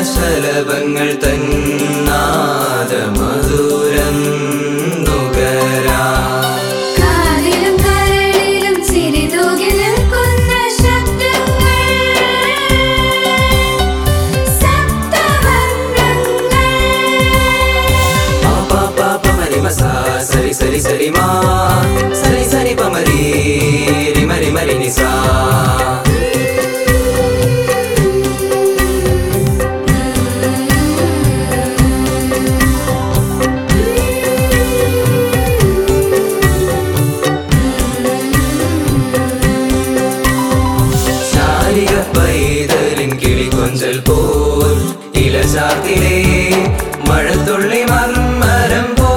ശലഭങ്ങൾ തന്നാദ മധുരം നുകരാ. സരി സരി സരി മാ സരി സരി പമരി റിമരി മരി നിസാ. ശാലിക പൈതലിൻ കിളികൊഞ്ചൽ പോൽ ഇലചാർത്തിലേ മഴത്തുള്ളി മർമരം പോ.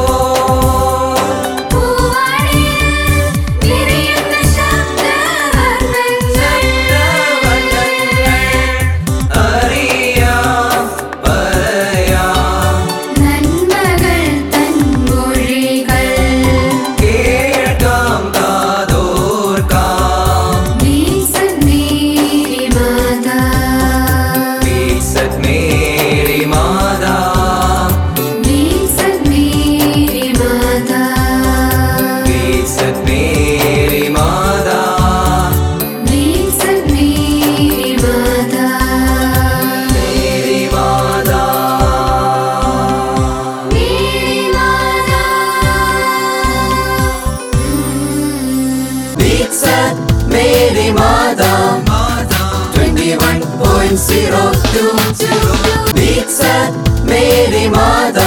मेरी माता 21.02 Beats at मेरी माता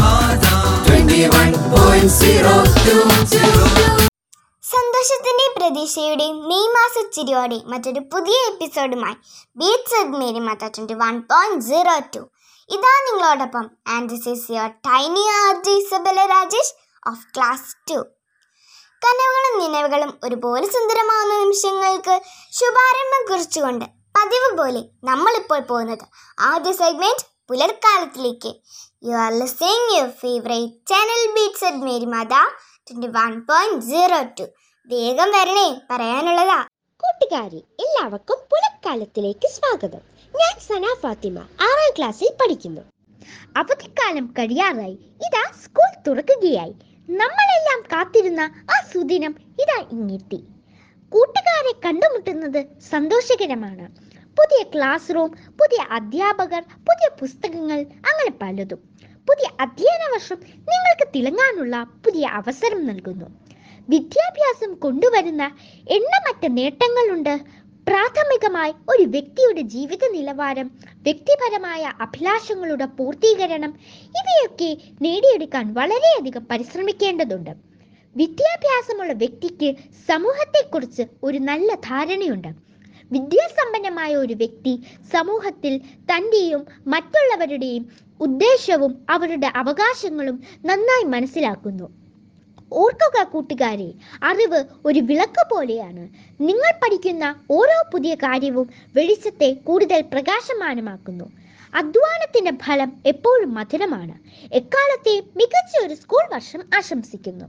21.02. സന്തോഷത്തിൻ്റെ പ്രതീക്ഷയുടെ മെയ് മാസച്ചിരിയോടെ മറ്റൊരു പുതിയ എപ്പിസോഡുമായി ബീറ്റ്സ് അറ്റ് മേരി മാത 21.02. ഇതാ നിങ്ങളോടൊപ്പം and this is your tiny RJ Isabella Rajesh of class 2. കനവുകളും നിലവുകളും ഒരുപോലെ സുന്ദരമാവുന്ന നിമിഷങ്ങൾക്ക് ശുഭാരംഭം കുറിച്ചുകൊണ്ട് പതിവ് പോലെ നമ്മളിപ്പോൾ പോകുന്നത് ആദ്യ സെഗ്മെന്റ് പുലർക്കാലത്തിലേക്ക്. You are listening your favourite channel beats at Mary Mata 21.02. വേഗം വരണേ, പറയാനുള്ളതാ. കൂട്ടുകാരി, എല്ലാവർക്കും പുലർക്കാലത്തിലേക്ക് സ്വാഗതം. ഞാൻ സന ഫാത്തിമ 6ാം ക്ലാസ്സിൽ പഠിക്കുന്നു. അവധിക്കാലം കഴിയാറായി, ഇതാ സ്കൂൾ തുറക്കുകയായി. നമ്മളെല്ലാം കാത്തിരുന്ന ആ സുദിനം ഇതാ ഇങ്ങെത്തി. കൂട്ടുകാരെ കണ്ടുമുട്ടുന്നത് സന്തോഷകരമാണ്. പുതിയ ക്ലാസ് റൂം, പുതിയ അധ്യാപകർ, പുതിയ പുസ്തകങ്ങൾ, അങ്ങനെ പലതും. പുതിയ അധ്യയന വർഷം നിങ്ങൾക്ക് തിളങ്ങാനുള്ള പുതിയ അവസരം നൽകുന്നു. വിദ്യാഭ്യാസം കൊണ്ടുവരുന്ന എണ്ണമറ്റ നേട്ടങ്ങളുണ്ട്. പ്രാഥമികമായി ഒരു വ്യക്തിയുടെ ജീവിത നിലവാരം, വ്യക്തിപരമായ അഭിലാഷങ്ങളുടെ പൂർത്തീകരണം, ഇവയൊക്കെ നേടിയെടുക്കാൻ വളരെയധികം പരിശ്രമിക്കേണ്ടതുണ്ട്. വിദ്യാഭ്യാസമുള്ള വ്യക്തിക്ക് സമൂഹത്തെക്കുറിച്ച് ഒരു നല്ല ധാരണയുണ്ട്. വിദ്യാസമ്പന്നമായ ഒരു വ്യക്തി സമൂഹത്തിൽ തൻ്റെയും മറ്റുള്ളവരുടെയും ഉദ്ദേശവും അവരുടെ അവകാശങ്ങളും നന്നായി മനസ്സിലാക്കുന്നു. ഓർക്കുക കൂട്ടുകാരെ, അറിവ് ഒരു വിളക്ക് പോലെയാണ്. നിങ്ങൾ പഠിക്കുന്ന ഓരോ പുതിയ കാര്യവും വെളിച്ചത്തെ കൂടുതൽ പ്രകാശമാനമാക്കുന്നു. അധ്വാനത്തിന്റെ ഫലം എപ്പോഴും മധുരമാണ്. എക്കാലത്തെ മികച്ച ഒരു സ്കൂൾ വർഷം ആശംസിക്കുന്നു.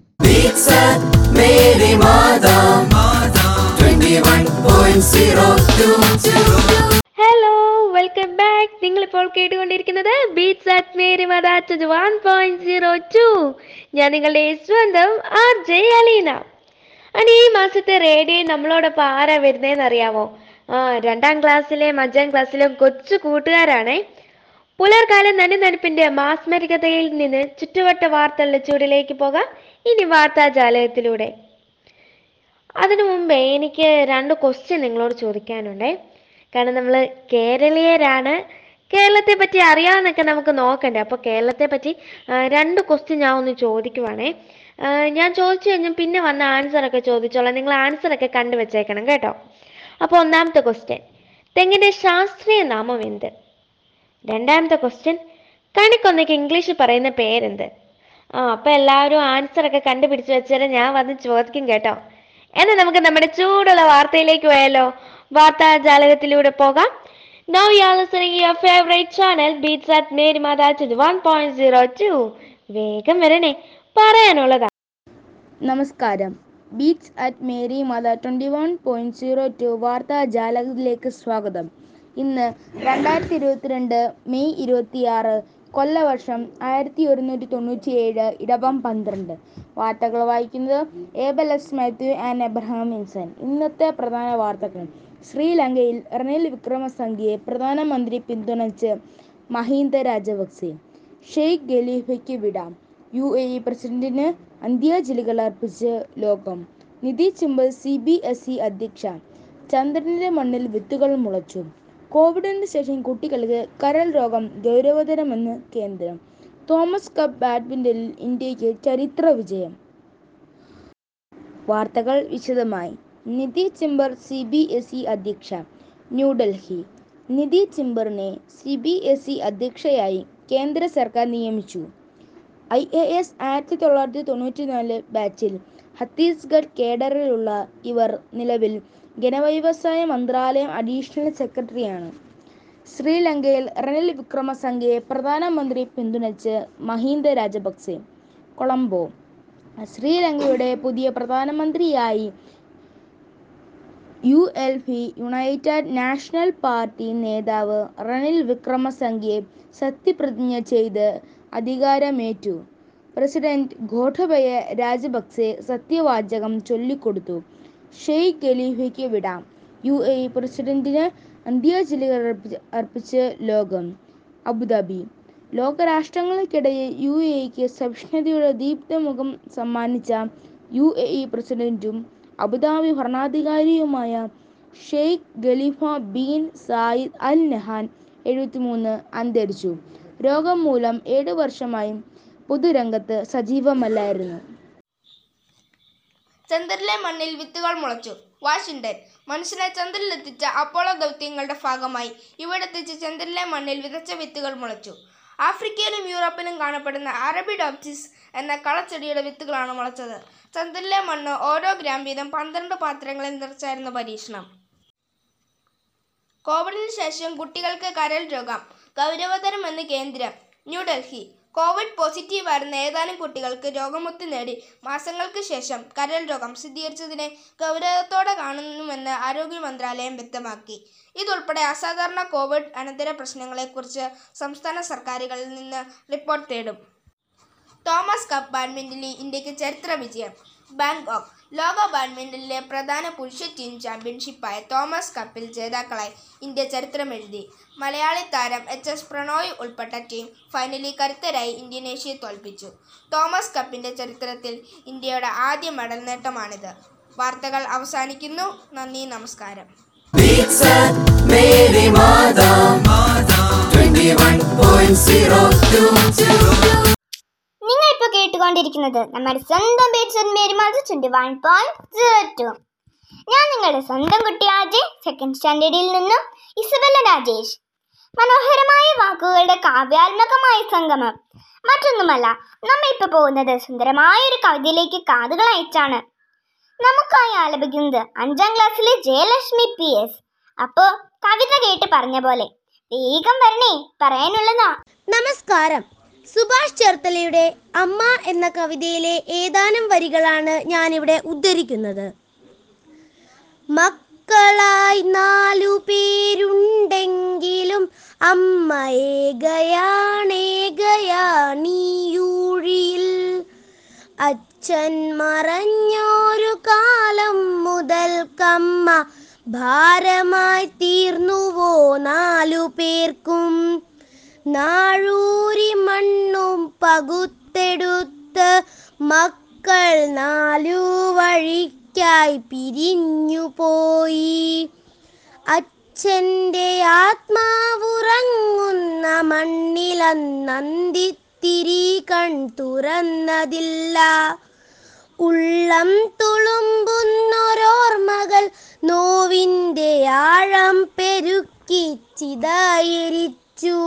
Hello, welcome back. നിങ്ങളിപ്പോൾ കേട്ടുകൊണ്ടിരിക്കുന്നത് ബീറ്റ്സ് അറ്റ് മേരി മാത 21.02. ഞാൻ നിങ്ങളുടെ സ്വന്തം RJ അലീന. അനി ഈ മാസത്തെ റേഡിയോ നമ്മളോടൊപ്പം ആരാ വരുന്നതെന്ന് അറിയാമോ? 2ാം ക്ലാസ്സിലെയും 5ാം ക്ലാസ്സിലെയും കൊച്ചു കൂട്ടുകാരാണേ. പുലർക്കാല നനുനനുപ്പിന്റെ മാസ്മരികതയിൽ നിന്ന് ചുറ്റുവട്ട വാർത്തകളുടെ ചൂടിലേക്ക് പോകാം ഇനി വാർത്താജാലകത്തിലൂടെ. അതിനു മുമ്പേ എനിക്ക് 2 ക്വസ്റ്റ്യൻ നിങ്ങളോട് ചോദിക്കാനുണ്ടേ. കാരണം നമ്മൾ കേരളീയരാണ്, കേരളത്തെ പറ്റി അറിയാമെന്നൊക്കെ നമുക്ക് നോക്കണ്ടേ. അപ്പോൾ കേരളത്തെ പറ്റി 2 ക്വസ്റ്റ്യൻ ഞാൻ ഒന്ന് ചോദിക്കുവാണേ. ഞാൻ ചോദിച്ചു കഴിഞ്ഞാൽ പിന്നെ വന്ന ആൻസറൊക്കെ ചോദിച്ചോളാം. നിങ്ങൾ ആൻസറൊക്കെ കണ്ടുവച്ചേക്കണം കേട്ടോ. അപ്പോൾ 1ാമത്തെ ക്വസ്റ്റ്യൻ, തെങ്ങിൻ്റെ ശാസ്ത്രീയ നാമം എന്ത്? 2ാമത്തെ ക്വസ്റ്റ്യൻ, കണിക്കൊന്നയ്ക്ക് ഇംഗ്ലീഷിൽ പറയുന്ന പേരെന്ത്? അപ്പോൾ എല്ലാവരും ആൻസറൊക്കെ കണ്ടുപിടിച്ച് വെച്ചാൽ ഞാൻ വന്ന് ചോദിക്കും കേട്ടോ. എന്നാൽ നമുക്ക് നമ്മുടെ ചൂടുള്ള വാർത്തയിലേക്ക് പോയാലോ? വാർത്താജാലകത്തിലൂടെ പോകാം. Now you are listening to your favorite channel Beats at Meri Mada 1.02. വേഗം വരണേ, പറയാനുള്ളതാ. നമസ്കാരം. ബീറ്റ്സ് അറ്റ് മേരി മാത 21.02 വാർത്താജാലകത്തിലേക്ക് സ്വാഗതം. ഇന്ന് 2022 മെയ് 26, കൊല്ലവർഷം 1197, ഇടവം 12. വാർത്തകൾ വായിക്കുന്നത് Abel S Mathew and Abraham Vinson. ഇന്നത്തെ പ്രധാന വാർത്തകൾ: ശ്രീലങ്കയിൽ റനിൽ വിക്രമസിംഗയെ പ്രധാനമന്ത്രി പിന്തുണച്ച് മഹിന്ദ രാജപക്സെ. ഷെയ്ഖ് ഖലീഫയ്ക്ക് വിട. UAE പ്രസിഡന്റിന് അന്ത്യാഞ്ജലികൾ അർപ്പിച്ച് ലോകം. നിധി ചിമ്പൽ CBSE അധ്യക്ഷ. ചന്ദ്രന്റെ മണ്ണിൽ വിത്തുകൾ മുളച്ചു. കോവിഡിന് ശേഷം കുട്ടികൾക്ക് കരൾ രോഗം ഗൗരവതരമെന്ന് കേന്ദ്രം. തോമസ് കപ്പ് ബാഡ്മിന്റണിൽ ഇന്ത്യയ്ക്ക് ചരിത്ര വിജയം. വാർത്തകൾ വിശദമായി. നിധി ചിമ്പർ CBSE അധ്യക്ഷ. ന്യൂഡൽഹി. നിധി ചിമ്പറിനെ CBSE അധ്യക്ഷയായി കേന്ദ്ര സർക്കാർ നിയമിച്ചു. IAS 1994 ബാച്ചിൽ ഛത്തീസ്ഗഡ് കേഡറിലുള്ള ഇവർ നിലവിൽ ഖനവ്യവസായ മന്ത്രാലയം അഡീഷണൽ സെക്രട്ടറിയാണ്. ശ്രീലങ്കയിൽ റനിൽ വിക്രമസിംഗയെ പ്രധാനമന്ത്രി പിന്തുണച്ച് മഹിന്ദ രാജപക്സെ. കൊളംബോ. ശ്രീലങ്കയുടെ പുതിയ പ്രധാനമന്ത്രിയായി ULP യുണൈറ്റഡ് നാഷണൽ പാർട്ടി നേതാവ് റനിൽ വിക്രമസിംഗെ സത്യപ്രതിജ്ഞ ചെയ്ത് അധികാരമേറ്റു. പ്രസിഡന്റ് ഗോട്ടബയ രാജപക്സെ സത്യവാചകം ചൊല്ലിക്കൊടുത്തു. ഷെയ്ഖ് ഖലീഫയ്ക്ക് വിട. UAE പ്രസിഡന്റിന് അന്ത്യാഞ്ജലികൾ അർപ്പിച്ച് ലോകം. അബുദാബി. ലോകരാഷ്ട്രങ്ങൾക്കിടയിൽ UAEക്ക് സഹിഷ്ണുതയുടെ ദീപ്തമുഖം സമ്മാനിച്ച UAE പ്രസിഡന്റും അബുദാബി ഭരണാധികാരിയുമായ Sheikh Khalifa bin Zayed al Nahyan 73 അന്തരിച്ചു. രോഗം മൂലം 7 വർഷമായി പൊതുരംഗത്ത് സജീവമല്ലായിരുന്നു. ചന്ദ്രനിലെ മണ്ണിൽ വിത്തുകൾ മുളച്ചു. വാഷിംഗ്ടൺ. മനുഷ്യനെ ചന്ദ്രനിലെത്തിച്ച അപ്പോളോ ദൗത്യങ്ങളുടെ ഭാഗമായി ഇവിടെത്തിച്ച് ചന്ദ്രനിലെ മണ്ണിൽ വിതച്ച വിത്തുകൾ മുളച്ചു. ആഫ്രിക്കയിലും യൂറോപ്പിലും കാണപ്പെടുന്ന അറബിഡോപ്സിസ് എന്ന കളച്ചെടിയുടെ വിത്തുകളാണ് മുളച്ചത്. ചന്ദ്രനിലെ മണ്ണ് ഓരോ ഗ്രാം വീതം 12 പാത്രങ്ങളിൽ നിറച്ചായിരുന്നു പരീക്ഷണം. കോവിഡിന് ശേഷം കുട്ടികൾക്ക് കരൾ രോഗം ഗൗരവതരമെന്ന് കേന്ദ്രം. ന്യൂഡൽഹി. കോവിഡ് പോസിറ്റീവായിരുന്ന ഏതാനും കുട്ടികൾക്ക് രോഗമുക്തി നേടി മാസങ്ങൾക്ക് ശേഷം കരൾ രോഗം സ്ഥിരീകരിച്ചതിനെ ഗൗരവത്തോടെ കാണുന്നുവെന്ന് ആരോഗ്യ മന്ത്രാലയം വ്യക്തമാക്കി. ഇതുൾപ്പെടെ അസാധാരണ കോവിഡ് അനന്തര പ്രശ്നങ്ങളെക്കുറിച്ച് സംസ്ഥാന സർക്കാരുകളിൽ നിന്ന് റിപ്പോർട്ട് തേടും. തോമസ് കപ്പ് ബാഡ്മിന്റണിൽ ഇന്ത്യക്ക് ചരിത്ര വിജയം. ബാങ്കോക്ക്. ലോക ബാഡ്മിന്റണിലെ പ്രധാന പുരുഷ ടീം ചാമ്പ്യൻഷിപ്പായ തോമസ് കപ്പിൽ ജേതാക്കളായി ഇന്ത്യ ചരിത്രമെഴുതി. മലയാളി താരം HS പ്രണോയ് ഉൾപ്പെട്ട ടീം ഫൈനലിൽ കരുത്തരായി ഇന്തോനേഷ്യയെ തോൽപ്പിച്ചു. തോമസ് കപ്പിന്റെ ചരിത്രത്തിൽ ഇന്ത്യയുടെ ആദ്യ മെഡൽ നേട്ടമാണിത്. വാർത്തകൾ അവസാനിക്കുന്നു. നന്ദി, നമസ്കാരം. Beats at Meri Mada 21.02. നിങ്ങൾ ഇപ്പോൾ കേട്ടുകൊണ്ടിരിക്കുന്നത് നമ്മുടെ സ്വന്തം ബീറ്റ്സ് മേരി മാത 21.02. ഞാൻ നിങ്ങളുടെ സ്വന്തം കുട്ടി ആജെ, സെക്കൻഡ് സ്റ്റാൻഡേർഡിൽ നിന്നും ഇസബെല്ല രാജേഷ്. മനോഹരമായ വാക്കുകളുടെ കാവ്യാത്മകമായ സംഗമം. മറ്റൊന്നുമല്ല, നമ്മൾ ഇപ്പോൾ പോകുന്നത് സുന്ദരമായ ഒരു കവിതയിലേക്ക് കാതുകൾ അയച്ചാണ്. നമുക്കായി ആലപിക്കുന്നത് 5ാം ക്ലാസ്സിലെ ജയലക്ഷ്മി PS. അപ്പോൾ കവിത കേട്ട് പറഞ്ഞ പോലെ വേഗം വരണേ, പറയാനുള്ളതാ. നമസ്കാരം. സുഭാഷ് ചേർത്തലയുടെ അമ്മ എന്ന കവിതയിലെ ഏതാനും വരികളാണ് ഞാനിവിടെ ഉദ്ധരിക്കുന്നത്. മക്കളായി 4 പേരുണ്ടെങ്കിലും അമ്മ ഏകയാണീയൂഴിയിൽ. അച്ഛൻ മറഞ്ഞൊരു കാലം മുതൽക്കമ്മ ഭാരമായി തീർന്നുവോ 4 പേർക്കും. നാഴൂരി മണ്ണും പകുത്തെടുത്ത് മക്കൾ 4 വഴിക്കായി പിരിഞ്ഞുപോയി. അച്ഛൻ്റെ ആത്മാവുറങ്ങുന്ന മണ്ണിലന്നന്തിത്തിരി കൺ തുറന്നതില്ല. ഉള്ളം തുളുമ്പുന്നൊരോർമ്മകൾ നോവിൻ്റെ ആഴം പെരുക്കി ചിതയെരിച്ചു.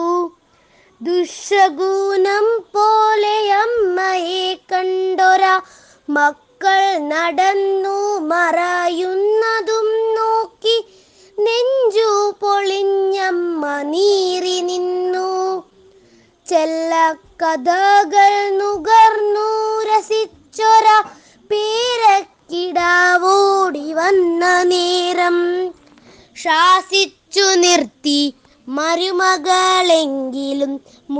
ദുശകുനം പോലെ അമ്മയെ കണ്ടൊര മക്കൾ നടന്നു മറയുന്നതും നോക്കി നെഞ്ചു പൊളിഞ്ഞമ്മ നീറി നിന്നു. ചെല്ലക്കഥകൾ നുകർന്നു രസിച്ചൊര പേരക്കിടാവോടി വന്ന നേരം ശാസിച്ചു പിടിച്ചു നിർത്തി. മരുമകളെങ്കിലും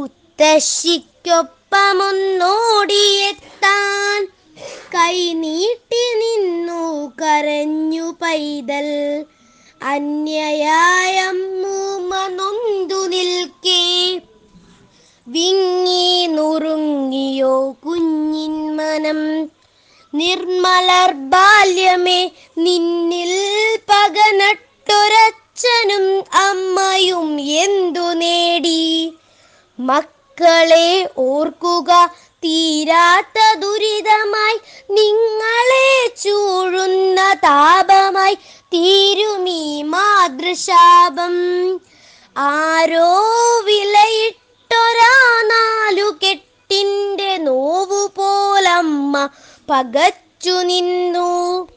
മുത്തശ്ശിക്കൊപ്പമൊന്നോടിയെത്താൻ കൈനീട്ടി നിന്നു കരഞ്ഞു പൈതൽ. അന്യയായ അമ്മൂമ്മ നൊന്തു നിൽക്കേ. വിങ്ങി നുറുങ്ങിയോ കുഞ്ഞിൻ മനം. നിർമ്മലർ ബാല്യമേ, നിന്നിൽ പകനട്ടൊരച്ഛനും അമ്മയും എന്തു നേടി. മക്കളെ ഓർക്കുക, തീരാത്ത ദുരിതമായി നിങ്ങളെ ചൂഴുന്ന താപമായി തീരുമീ മാതൃശാപം. ആരോ വിലയിട്ടൊരാ നാലുകെട്ടിൻ്റെ നോവു പോലമ്മ പകച്ചു നിന്നു.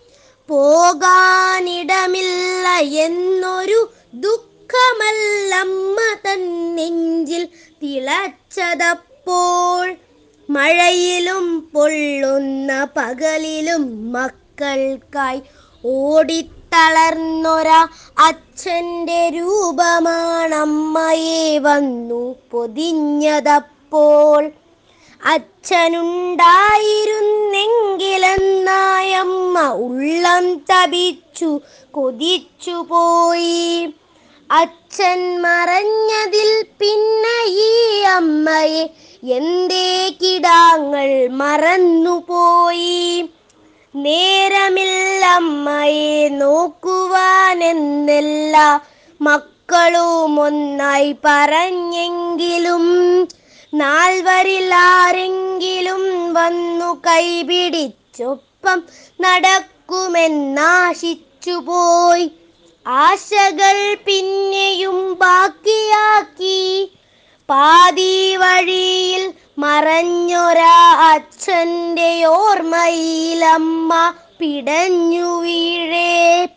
പോകാനിടമില്ല എന്നൊരു ദുഃഖമല്ലമ്മ തൻ നെഞ്ചിൽ തിളച്ചതപ്പോൾ. മഴയിലും പൊള്ളുന്ന പകലിലും മക്കൾക്കായി ഓടിത്തളർന്നൊരാ അച്ഛൻ്റെ രൂപമാണമ്മയെ വന്നു പൊതിഞ്ഞതപ്പോൾ. അച്ഛനുണ്ടായിരുന്നെങ്കിലെന്നായമ്മ ഉള്ളം തപിച്ചു കൊതിച്ചു പോയി. അച്ഛൻ മറഞ്ഞതിൽ പിന്നെ ഈ അമ്മയെ എന്തേ കിടാങ്ങൾ മറന്നുപോയി. നേരമില്ലമ്മയെ നോക്കുവാനെന്നെല്ലാ മക്കളും ഒന്നായി പറഞ്ഞെങ്കിലും നാൽവരിലാരെങ്കിലും വന്നു കൈപിടിച്ചൊപ്പം നടക്കുമെന്നാശിച്ചുപോയി. ആശകൾ പിന്നെയും ബാക്കിയാക്കി. പാതി വഴിയിൽ മറഞ്ഞൊരാ അച്ഛൻ്റെ ഓർമ്മയിലമ്മ പിടഞ്ഞു വീഴേ.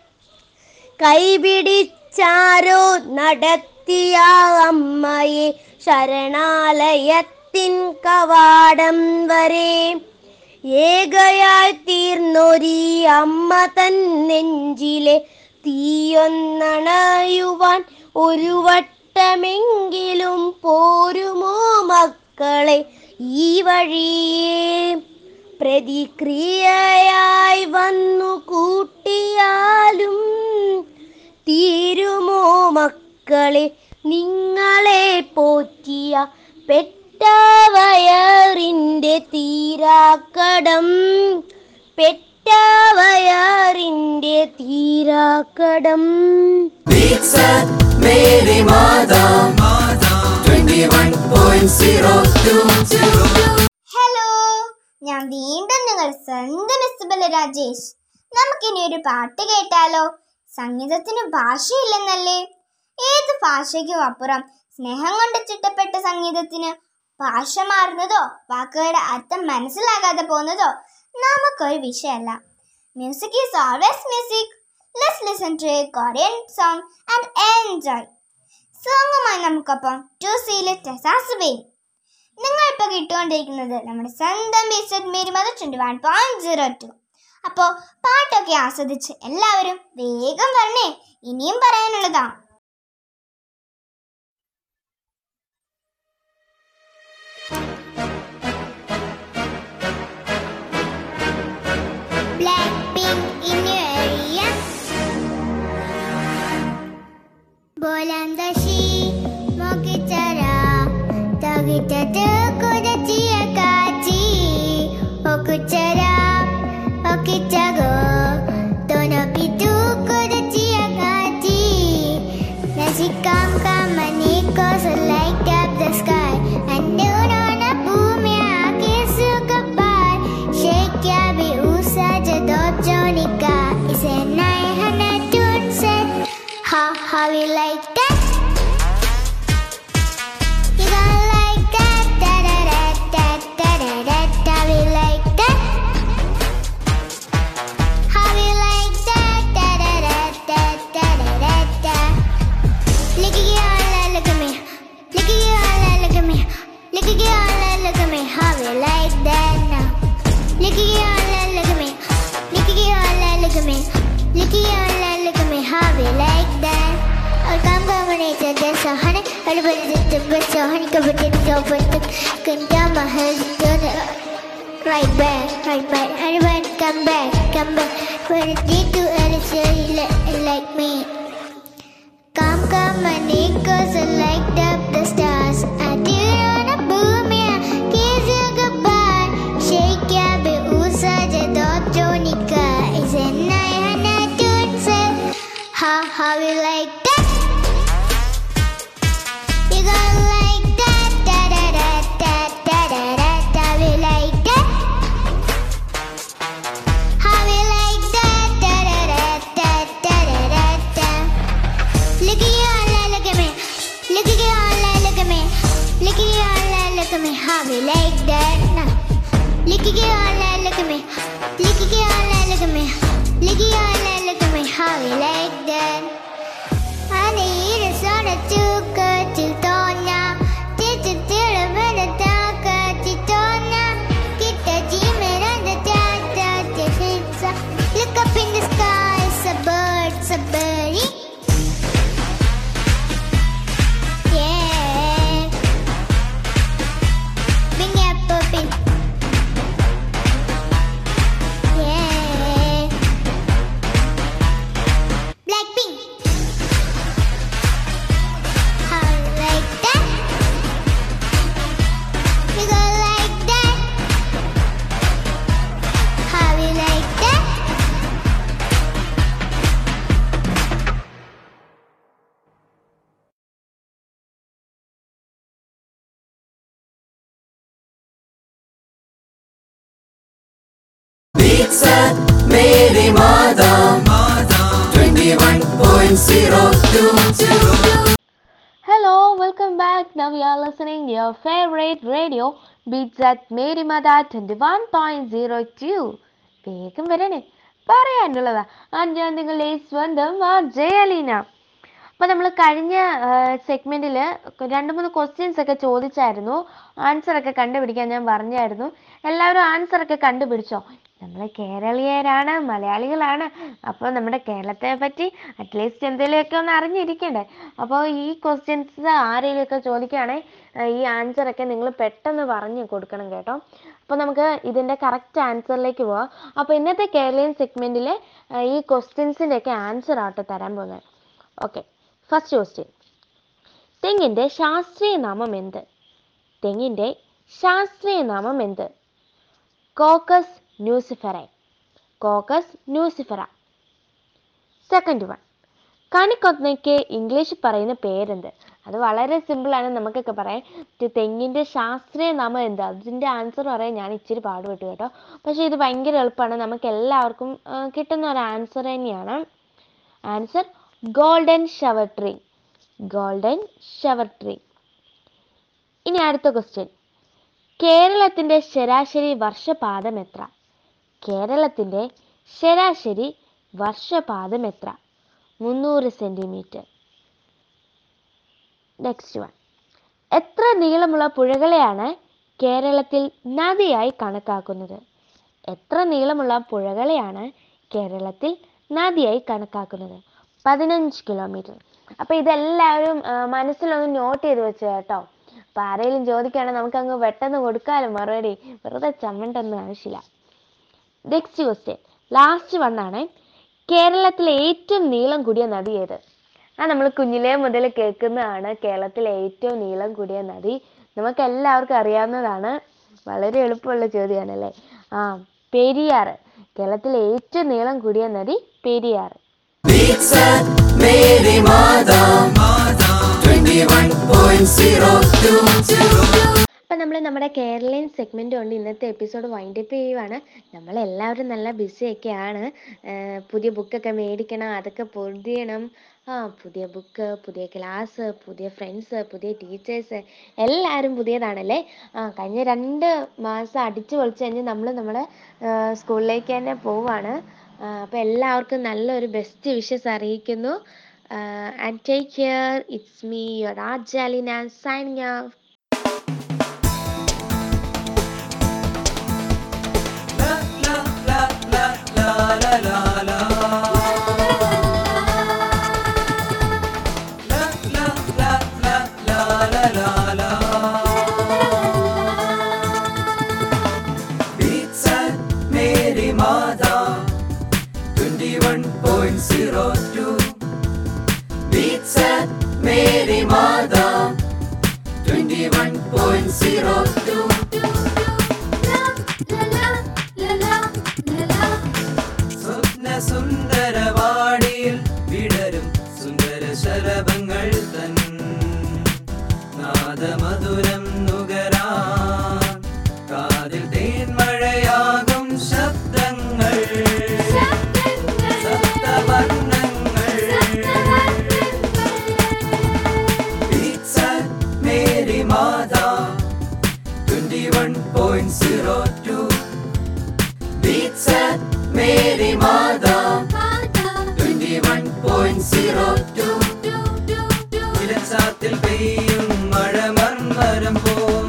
കൈപിടിച്ചാരോ നടത്തിയ അമ്മയെ ശരണാലയത്തിൻ കവാടം വരെ. ഏകയായി തീർന്നൊരീ അമ്മ തൻ നെഞ്ചിലെ തീയൊന്നണയുവാൻ ഒരു വട്ടമെങ്കിലും പോരുമോ മക്കളെ ഈ വഴിയേ. പ്രതിക്രിയയായി വന്നു കൂട്ടിയാലും തീരുമോ മക്കളെ നിങ്ങളെ പോറ്റിയ പെറ്റ വയറിൻ്റെ തീരാക്കടം. പെറ്റ വയറിൻ്റെ തീരാക്കടം. Beats at Mary Mada 21.022. Hello, ഞാൻ വീണ്ടും നിങ്ങൾ സ്വന്തം ഇസബല രാജേഷ്. നമുക്കിനി ഒരു പാട്ട് കേട്ടാലോ? സംഗീതത്തിന് ഭാഷയില്ലെന്നല്ലേ? ഏത് ഭാഷയ്ക്കും അപ്പുറം സ്നേഹം കൊണ്ട് ചുറ്റപ്പെട്ട സംഗീതത്തിന് ഭാഷ മാറുന്നതോ വാക്കുകളുടെ അർത്ഥം മനസ്സിലാകാതെ പോകുന്നതോ നമുക്കൊരു വിഷയമല്ല. Music is always music. Let's listen to a Korean song and enjoy. സോങ്ങുമായി നമുക്കൊപ്പം ടു സീലെ ടെസാസുബയും. നിങ്ങൾ ഇപ്പോൾ കിട്ടുകൊണ്ടിരിക്കുന്നത് നമ്മുടെ സ്വന്തം ബീച്ച് മേരി മദർ 21.02. അപ്പോൾ പാട്ടൊക്കെ ആസ്വദിച്ച് എല്ലാവരും വേഗം വരണേ, ഇനിയും പറയാനുള്ളതാ. Blackpink in your area. Bolandashi mokichara tagitatu kodachiya kachi okuchara okichago tono pitu kodachiya kachi nasikam kamaniko so light up the sky and down on a boom ya kisu kapai shake ya bi usa jadot jonika is a 900 tune set. How you like that? You gonna like that? Da da da da da da da. How you like that? How you like that? Da da da da da da da da. Look at you all, look at me. Look at you all, look at me. Look at you all, look at me. How you like that now? Look at you all, look at me. Look at you all, look at me. Look at you all, look at me. How you like that? nature, there's a honey. Everybody's just the best, so honey covered in your foot. Can down my head, turn it right back, right back. Everybody come back, come back. But it's need to like me. Come, my niggas, I light up the stars. I did on a boom, yeah. Kiss you goodbye. Shake ya, be usaja dot Jonica. Is it night and I don't say how you like that? You gonna like that, da da da da da da da da. We like that. How we like that, da da da da da da da da. Look at you all, look at me. Look at you all, look at me. Look at you all, look at me. How we like that? Nah. Look at you all, look at me. Look at you all, look at me. Look at you all, look at me. How we like that? I need a soda to go to Tonya. Did you tell a minute to Tonya? Get the gym and the data. Look up in the sky, it's a bird, it's a birdie. Yeah. Bring up puppy. Yeah. Blackpink. How you like that? You gonna like that? How you like that? Beats at Meri Mada 21.02. Hello, welcome back. Now we are listening your favorite radio Beats at Meri Mada 21.02. വേഗം വരണേ, പറയാനുള്ളതാ. ഞാൻ നിങ്ങളുടെ സ്വന്തം ജയലീന. അപ്പോൾ നമ്മൾ കഴിഞ്ഞ സെഗ്മെൻറ്റിൽ 2-3 questions ഒക്കെ ചോദിച്ചായിരുന്നു. ആൻസറൊക്കെ കണ്ടുപിടിക്കാൻ ഞാൻ പറഞ്ഞായിരുന്നു. എല്ലാവരും ആൻസറൊക്കെ കണ്ടുപിടിച്ചോ? നമ്മൾ കേരളീയരാണ്, മലയാളികളാണ്. അപ്പോൾ നമ്മുടെ കേരളത്തെ പറ്റി അറ്റ്ലീസ്റ്റ് എന്തെങ്കിലുമൊക്കെ ഒന്ന് അറിഞ്ഞിരിക്കണ്ടേ? അപ്പോൾ ഈ ക്വസ്റ്റ്യൻസ് ആരെങ്കിലുമൊക്കെ ചോദിക്കുകയാണെങ്കിൽ ഈ ആൻസറൊക്കെ നിങ്ങൾ പെട്ടെന്ന് പറഞ്ഞു കൊടുക്കണം കേട്ടോ. അപ്പോൾ നമുക്ക് ഇതിൻ്റെ കറക്റ്റ് ആൻസറിലേക്ക് പോവാം. അപ്പോൾ ഇന്നത്തെ കേരളീയൻ സെഗ്മെൻറ്റിൽ ഈ ക്വസ്റ്റ്യൻസിൻ്റെയൊക്കെ ആൻസർ ആട്ടോ തരാൻ പോകുന്നത്. Okay, first question. തെങ്ങിൻ്റെ ശാസ്ത്രീയ നാമം എന്ത്? തെങ്ങിൻ്റെ ശാസ്ത്രീയ നാമം എന്ത്? Cocos nucifera. Cocos nucifera. Second one. കണിക്കൊന്നയ്ക്ക് ഇംഗ്ലീഷ് പറയുന്ന പേരെന്ത്? അത് വളരെ സിമ്പിളാണ്, നമുക്കൊക്കെ പറയാം. തെങ്ങിൻ്റെ ശാസ്ത്രീയ നാമം എന്ത്? അതിൻ്റെ ആൻസർ പറയാൻ ഞാൻ ഇച്ചിരി പാടുപെട്ടു കേട്ടോ. പക്ഷേ ഇത് ഭയങ്കര എളുപ്പമാണ്, നമുക്ക് എല്ലാവർക്കും കിട്ടുന്ന ഒരു ആൻസർ തന്നെയാണ്. Answer golden shower tree. Golden shower tree. ഇനി അടുത്ത ക്വസ്റ്റ്യൻ. കേരളത്തിൻ്റെ ശരാശരി വർഷപാതം എത്ര? കേരളത്തിൻ്റെ ശരാശരി വർഷപാതം എത്ര? 300 സെൻറ്റിമീറ്റർ. Next one. എത്ര നീളമുള്ള പുഴകളെയാണ് കേരളത്തിൽ നദിയായി കണക്കാക്കുന്നത്? എത്ര നീളമുള്ള പുഴകളെയാണ് കേരളത്തിൽ നദിയായി കണക്കാക്കുന്നത്? 15 കിലോമീറ്റർ. അപ്പോൾ ഇതെല്ലാവരും മനസ്സിലൊന്ന് നോട്ട് ചെയ്ത് വെച്ചു കേട്ടോ. അപ്പോൾ ആരെങ്കിലും ചോദിക്കുകയാണെങ്കിൽ നമുക്കങ്ങ് പെട്ടെന്ന് കൊടുക്കാമല്ലോ മറുപടി, വെറുതെ ചമ്മണ്ടൊന്നും ആവശ്യമില്ല. നെക്സ്റ്റ് ക്വസ്റ്റ്യൻ, ലാസ്റ്റ് വണ്ണാണ്. കേരളത്തിലെ ഏറ്റവും നീളം കൂടിയ നദി ഏത്? നമ്മൾ കുഞ്ഞിലേ മുതൽ കേൾക്കുന്നതാണ്. കേരളത്തിലെ ഏറ്റവും നീളം കൂടിയ നദി നമുക്ക് എല്ലാവർക്കും അറിയാവുന്നതാണ്. വളരെ എളുപ്പമുള്ള ചോദ്യമാണല്ലേ. പെരിയാർ. കേരളത്തിലെ ഏറ്റവും നീളം കൂടിയ നദി Periyar. Beats at Meri Mada 21.02. അപ്പം നമ്മൾ നമ്മുടെ കേരളീയൻ സെഗ്മെൻറ്റ് കൊണ്ട് ഇന്നത്തെ എപ്പിസോഡ് വൈൻഡപ്പ് ചെയ്യുവാണ്. നമ്മളെല്ലാവരും നല്ല ബിസിയൊക്കെയാണ്. പുതിയ ബുക്കൊക്കെ മേടിക്കണം, അതൊക്കെ പൊതിയണം. പുതിയ ബുക്ക്, പുതിയ ക്ലാസ്, പുതിയ ഫ്രണ്ട്സ്, പുതിയ ടീച്ചേഴ്സ്, എല്ലാവരും പുതിയതാണല്ലേ. കഴിഞ്ഞ 2 മാസം അടിച്ചു പൊളിച്ച് കഴിഞ്ഞ് നമ്മൾ നമ്മുടെ സ്കൂളിലേക്ക് തന്നെ പോവുകയാണ്. അപ്പോൾ എല്ലാവർക്കും നല്ലൊരു ബെസ്റ്റ് വിഷസ് അറിയിക്കുന്നു. And take care. It's me your Jayaleena signing off. La la 21.02. സ്വപ്ന സുന്ദരവാടിയിൽ വിടരും സുന്ദര ശലഭങ്ങൾ തൻ നാദമധുരം നുകരാൻ കാതിൽ തേൻമഴയാകും ശബ്ദങ്ങൾ സപ്തവർണ്ണങ്ങൾ. Beats at Mary Mada 21.02. Beats at Mary Mada 21.02. ഇലച്ചാത്തിൽ പെയ്യും മഴ മർമരം പോം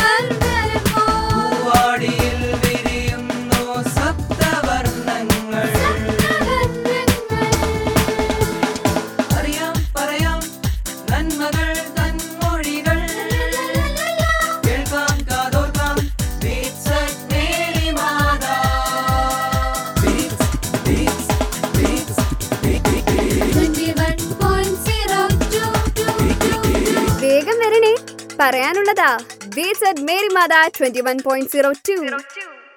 പൂവാടിയിൽ വിരിയുന്നു സപ്തവർണ്ണങ്ങൾ. അറിയാം പറയാം നന്മകൾ തന്മൊഴികൾ കേൾക്കാം കാതോർക്കാം. Beats at Mary Mada. Beats, beats, beats, beats. 21.02. വേഗം വരണേ, പറയാനുള്ളതാ. Beats at Mary Mata 21.02.